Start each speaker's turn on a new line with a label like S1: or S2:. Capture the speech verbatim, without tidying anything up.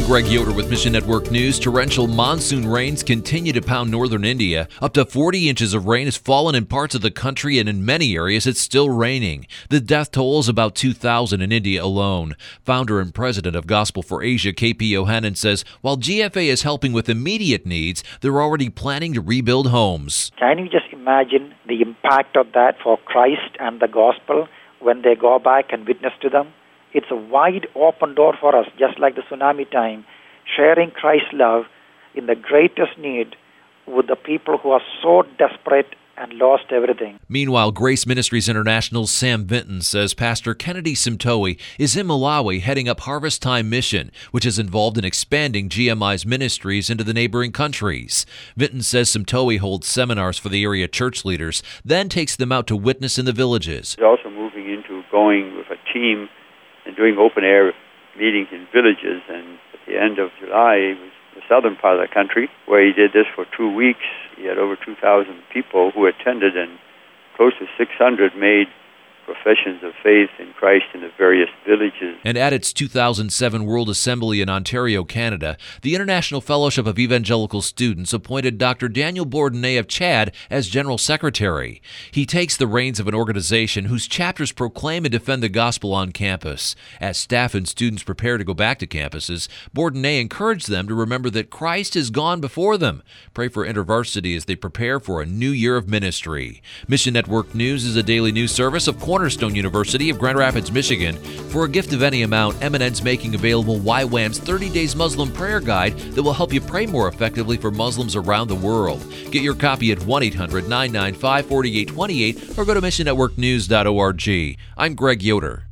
S1: Greg Yoder with Mission Network News. Torrential monsoon rains continue to pound northern India. Up to forty inches of rain has fallen in parts of the country, and in many areas it's still raining. The death toll is about two thousand in India alone. Founder and president of Gospel for Asia, K P Yohanan, says while G F A is helping with immediate needs, they're already planning to rebuild homes.
S2: Can you just imagine the impact of that for Christ and the gospel when they go back and witness to them? It's a wide open door for us, just like the tsunami time, sharing Christ's love in the greatest need with the people who are so desperate and lost everything.
S1: Meanwhile, Grace Ministries International's Sam Vinton says Pastor Kennedy Simtoe is in Malawi heading up Harvest Time Mission, which is involved in expanding G M I's ministries into the neighboring countries. Vinton says Simtoe holds seminars for the area church leaders, then takes them out to witness in the villages.
S3: He's also moving into going with a team and doing open-air meetings in villages, and at the end of July, it was the southern part of the country, where he did this for two weeks. He had over two thousand people who attended, and close to six hundred made professions of faith in Christ in the various villages.
S1: And at its two thousand seven World Assembly in Ontario, Canada, the International Fellowship of Evangelical Students appointed Doctor Daniel Bourdonnais of Chad as General Secretary. He takes the reins of an organization whose chapters proclaim and defend the gospel on campus. As staff and students prepare to go back to campuses, Bourdonnais encouraged them to remember that Christ has gone before them. Pray for InterVarsity as they prepare for a new year of ministry. Mission Network News is a daily news service of Cornerstone University of Grand Rapids, Michigan. For a gift of any amount, M and N's making available Y WAM's thirty days Muslim Prayer Guide that will help you pray more effectively for Muslims around the world. Get your copy at one eight hundred nine nine five four eight two eight or go to mission network news dot org. I'm Greg Yoder.